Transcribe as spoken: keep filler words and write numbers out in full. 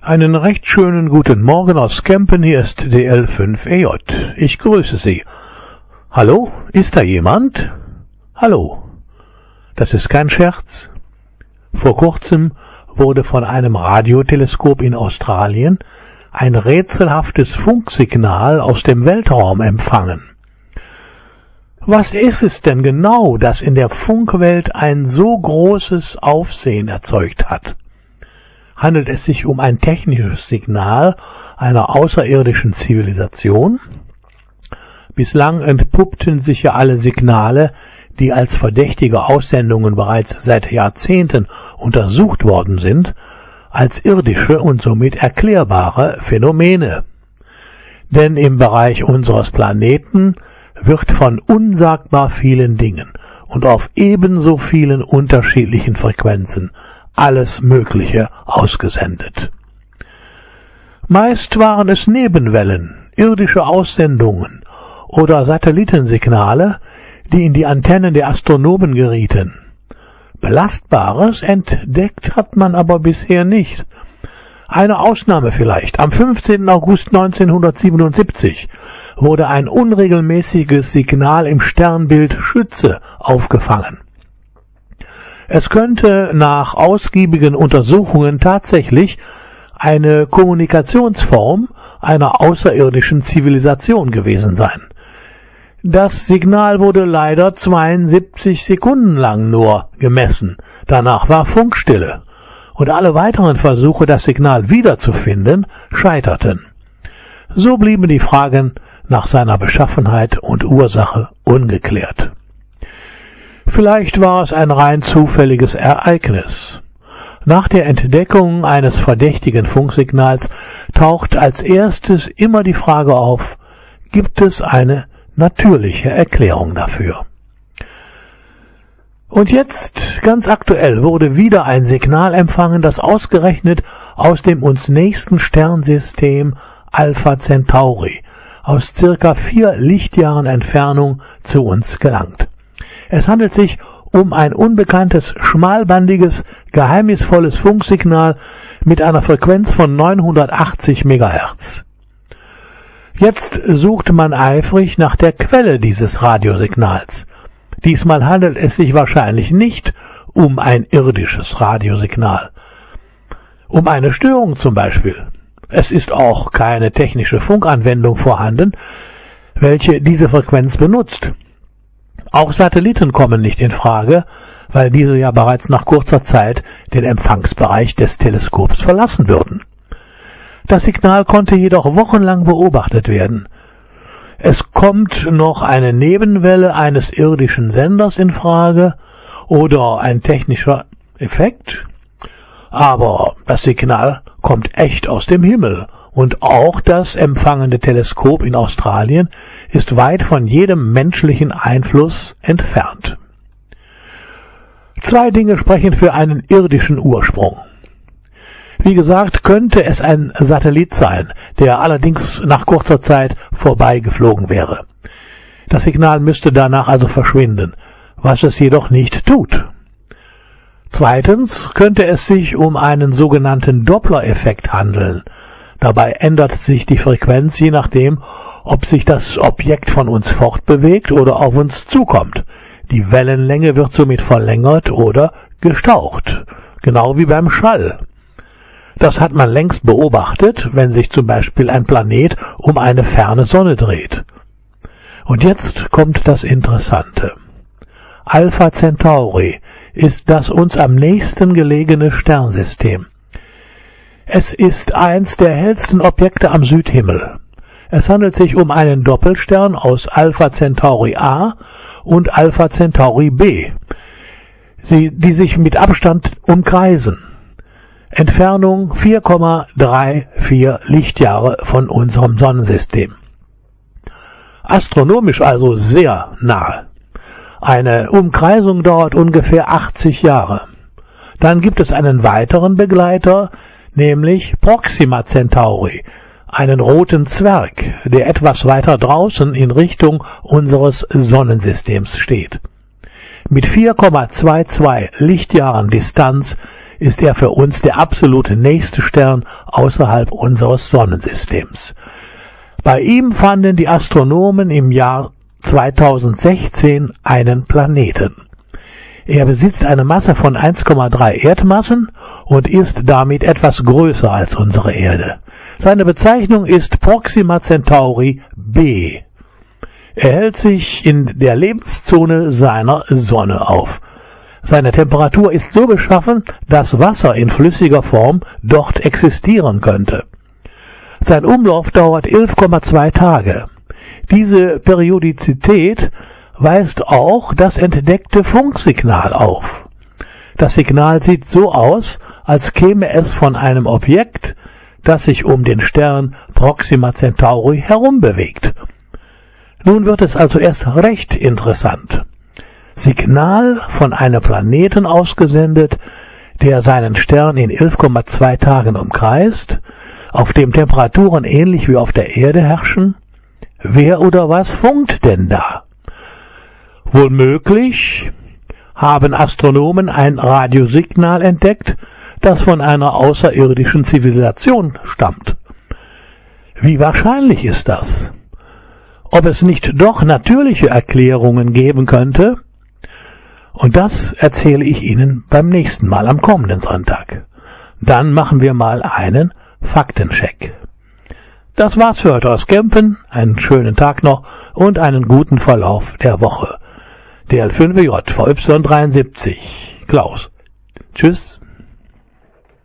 Einen recht schönen guten Morgen aus Kempen, hier ist D L fünf E J. Ich grüße Sie. Hallo, ist da jemand? Hallo. Das ist kein Scherz. Vor kurzem wurde von einem Radioteleskop in Australien ein rätselhaftes Funksignal aus dem Weltraum empfangen. Was ist es denn genau, das in der Funkwelt ein so großes Aufsehen erzeugt hat? Handelt es sich um ein technisches Signal einer außerirdischen Zivilisation? Bislang entpuppten sich ja alle Signale, die als verdächtige Aussendungen bereits seit Jahrzehnten untersucht worden sind, als irdische und somit erklärbare Phänomene. Denn im Bereich unseres Planeten wird von unsagbar vielen Dingen und auf ebenso vielen unterschiedlichen Frequenzen alles Mögliche ausgesendet. Meist waren es Nebenwellen, irdische Aussendungen oder Satellitensignale, die in die Antennen der Astronomen gerieten. Belastbares entdeckt hat man aber bisher nicht. Eine Ausnahme vielleicht. Am fünfzehnten August neunzehnhundertsiebenundsiebzig wurde ein unregelmäßiges Signal im Sternbild Schütze aufgefangen. Es könnte nach ausgiebigen Untersuchungen tatsächlich eine Kommunikationsform einer außerirdischen Zivilisation gewesen sein. Das Signal wurde leider zweiundsiebzig Sekunden lang nur gemessen. Danach war Funkstille und alle weiteren Versuche, das Signal wiederzufinden, scheiterten. So blieben die Fragen nach seiner Beschaffenheit und Ursache ungeklärt. Vielleicht war es ein rein zufälliges Ereignis. Nach der Entdeckung eines verdächtigen Funksignals taucht als erstes immer die Frage auf, gibt es eine natürliche Erklärung dafür? Und jetzt, ganz aktuell, wurde wieder ein Signal empfangen, das ausgerechnet aus dem uns nächsten Sternsystem Alpha Centauri aus circa vier Lichtjahren Entfernung zu uns gelangt. Es handelt sich um ein unbekanntes, schmalbandiges, geheimnisvolles Funksignal mit einer Frequenz von neunhundertachtzig Megahertz. Jetzt sucht man eifrig nach der Quelle dieses Radiosignals. Diesmal handelt es sich wahrscheinlich nicht um ein irdisches Radiosignal. Um eine Störung zum Beispiel. Es ist auch keine technische Funkanwendung vorhanden, welche diese Frequenz benutzt. Auch Satelliten kommen nicht in Frage, weil diese ja bereits nach kurzer Zeit den Empfangsbereich des Teleskops verlassen würden. Das Signal konnte jedoch wochenlang beobachtet werden. Es kommt noch eine Nebenwelle eines irdischen Senders in Frage oder ein technischer Effekt, aber das Signal kommt echt aus dem Himmel. Und auch das empfangende Teleskop in Australien ist weit von jedem menschlichen Einfluss entfernt. Zwei Dinge sprechen für einen irdischen Ursprung. Wie gesagt, könnte es ein Satellit sein, der allerdings nach kurzer Zeit vorbeigeflogen wäre. Das Signal müsste danach also verschwinden, was es jedoch nicht tut. Zweitens könnte es sich um einen sogenannten Doppler-Effekt handeln. Dabei ändert sich die Frequenz, je nachdem, ob sich das Objekt von uns fortbewegt oder auf uns zukommt. Die Wellenlänge wird somit verlängert oder gestaucht, genau wie beim Schall. Das hat man längst beobachtet, wenn sich zum Beispiel ein Planet um eine ferne Sonne dreht. Und jetzt kommt das Interessante. Alpha Centauri ist das uns am nächsten gelegene Sternsystem. Es ist eins der hellsten Objekte am Südhimmel. Es handelt sich um einen Doppelstern aus Alpha Centauri A und Alpha Centauri B, sie, die sich mit Abstand umkreisen. Entfernung vier Komma vierunddreißig Lichtjahre von unserem Sonnensystem. Astronomisch also sehr nahe. Eine Umkreisung dauert ungefähr achtzig Jahre. Dann gibt es einen weiteren Begleiter, nämlich Proxima Centauri, einen roten Zwerg, der etwas weiter draußen in Richtung unseres Sonnensystems steht. Mit vier Komma zweiundzwanzig Lichtjahren Distanz ist er für uns der absolute nächste Stern außerhalb unseres Sonnensystems. Bei ihm fanden die Astronomen im Jahr zweitausendsechzehn einen Planeten. Er besitzt eine Masse von eins Komma drei Erdmassen und ist damit etwas größer als unsere Erde. Seine Bezeichnung ist Proxima Centauri b. Er hält sich in der Lebenszone seiner Sonne auf. Seine Temperatur ist so beschaffen, dass Wasser in flüssiger Form dort existieren könnte. Sein Umlauf dauert elf Komma zwei Tage. Diese Periodizität weist auch das entdeckte Funksignal auf. Das Signal sieht so aus, als käme es von einem Objekt, das sich um den Stern Proxima Centauri herum bewegt. Nun wird es also erst recht interessant. Signal von einem Planeten ausgesendet, der seinen Stern in elf Komma zwei Tagen umkreist, auf dem Temperaturen ähnlich wie auf der Erde herrschen. Wer oder was funkt denn da? Wohl möglich haben Astronomen ein Radiosignal entdeckt, das von einer außerirdischen Zivilisation stammt. Wie wahrscheinlich ist das? Ob es nicht doch natürliche Erklärungen geben könnte? Und das erzähle ich Ihnen beim nächsten Mal am kommenden Sonntag. Dann machen wir mal einen Faktencheck. Das war's für heute aus Kempen. Einen schönen Tag noch und einen guten Verlauf der Woche. D L fünf E J V Y dreiundsiebzig. Klaus. Tschüss.